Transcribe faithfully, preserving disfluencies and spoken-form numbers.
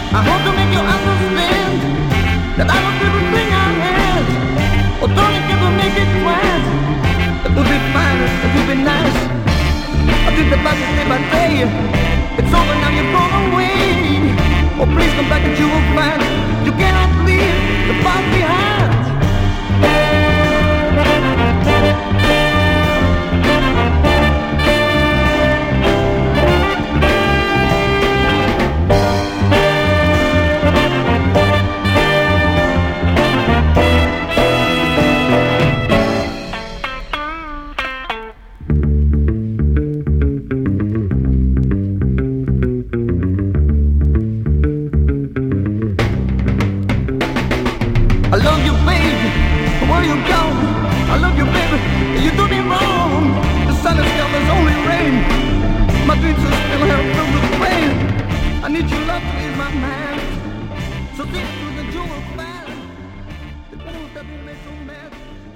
I hope to make you understand that I lost everything I had. Oh, don't you ever make it twice. It would be fine, it would be nice. I think about it day by day. It's over now, you're gone away. Oh, please come back and you will find you cannot leave the past behind. I love you, baby. Where you go? I love you, baby. You do me wrong. The sun is still, there's only rain. My dreams are still here filled with pain. I need your love to ease my mind. So take me through the jewel fire. The wound that we made so mad.